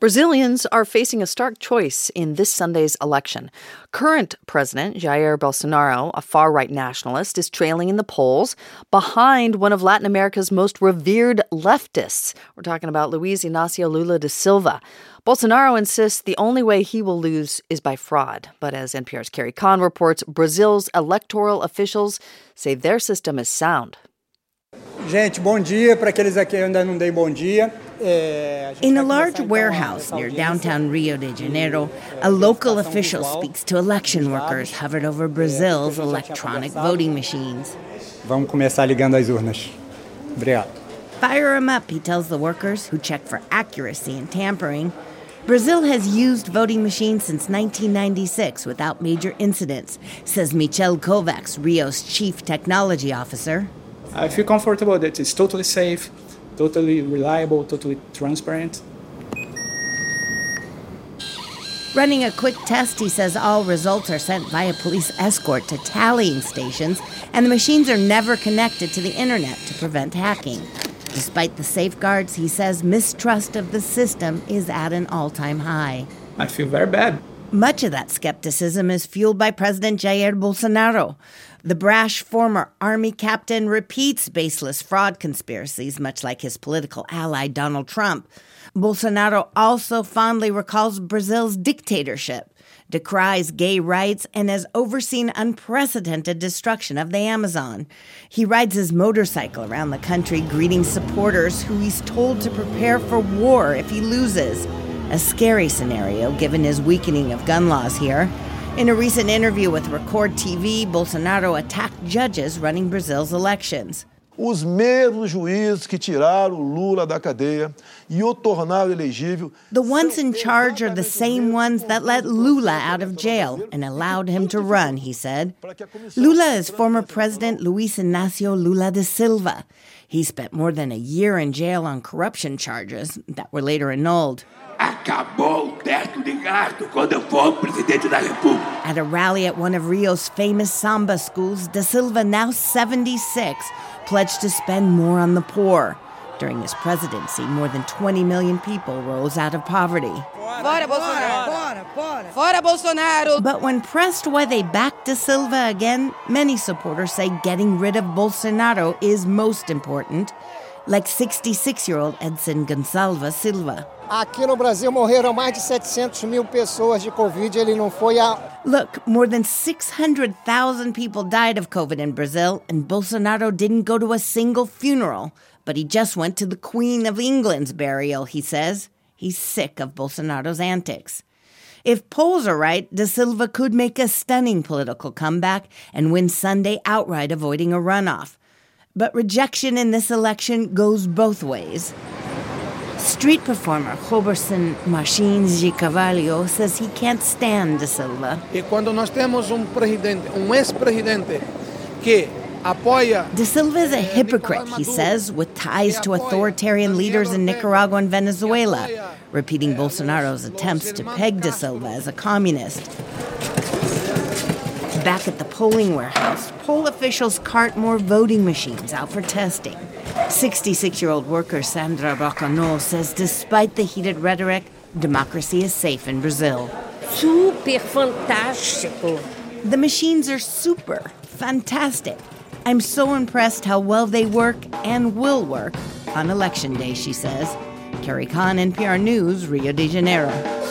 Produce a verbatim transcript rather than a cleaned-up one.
Brazilians are facing a stark choice in this Sunday's election. Current President Jair Bolsonaro, a far-right nationalist, is trailing in the polls behind one of Latin America's most revered leftists. We're talking about Luiz Inácio Lula da Silva. Bolsonaro insists the only way he will lose is by fraud. But as N P R's Carrie Kahn reports, Brazil's electoral officials say their system is sound. Gente, bom dia. Para aqueles aqui eu ainda não dei bom dia. In a large warehouse near downtown Rio de Janeiro, a local official speaks to election workers hovered over Brazil's electronic voting machines. Vamos começar ligando as urnas. Obrigado. Fire them up, he tells the workers, who check for accuracy and tampering. Brazil has used voting machines since nineteen ninety-six without major incidents, says Michel Kovacs, Rio's chief technology officer. I feel comfortable that it's totally safe, totally reliable, totally transparent. Running a quick test, he says all results are sent via police escort to tallying stations, and the machines are never connected to the internet to prevent hacking. Despite the safeguards, he says mistrust of the system is at an all-time high. I feel very bad. Much of that skepticism is fueled by President Jair Bolsonaro. The brash former army captain repeats baseless fraud conspiracies, much like his political ally Donald Trump. Bolsonaro also fondly recalls Brazil's dictatorship, decries gay rights, and has overseen unprecedented destruction of the Amazon. He rides his motorcycle around the country greeting supporters who he's told to prepare for war if he loses. A scary scenario given his weakening of gun laws here. In a recent interview with Record T V, Bolsonaro attacked judges running Brazil's elections. Os mesmos juízes que tiraram Lula da cadeia e o tornaram elegível. The ones in charge are the same ones that let Lula out of jail and allowed him to run, he said. Lula is former President Luiz Inácio Lula da Silva. He spent more than a year in jail on corruption charges that were later annulled. Acabou o teto de gasto quando eu for presidente da República. At a rally at one of Rio's famous samba schools, Da Silva, now seventy-six, pledged to spend more on the poor. During his presidency, more than twenty million people rose out of poverty. Fora Bolsonaro! Fora, fora. Fora Bolsonaro! But when pressed why they backed Da Silva again, many supporters say getting rid of Bolsonaro is most important, like sixty-six-year-old Edson Gonçalves Silva. Aqui no Brasil morreram mais de setecentas mil pessoas de Covid, ele não foi a... Look, more than six hundred thousand people died of COVID in Brazil, and Bolsonaro didn't go to a single funeral. But he just went to the Queen of England's burial, he says. He's sick of Bolsonaro's antics. If polls are right, Da Silva could make a stunning political comeback and win Sunday outright, avoiding a runoff. But rejection in this election goes both ways. Street performer Roberson Martins de Carvalho says he can't stand Da Silva. E quando nós temos um presidente, um ex-presidente que apoia... Da Silva is a hypocrite, he says, with ties to authoritarian leaders in Nicaragua and Venezuela, repeating Bolsonaro's attempts to peg Da Silva as a communist. Back at the polling warehouse, poll officials cart more voting machines out for testing. sixty-six-year-old worker Sandra Rocano says despite the heated rhetoric, democracy is safe in Brazil. Super fantástico. The machines are super fantastic. I'm so impressed how well they work and will work on election day, she says. Carrie Kahn, N P R News, Rio de Janeiro.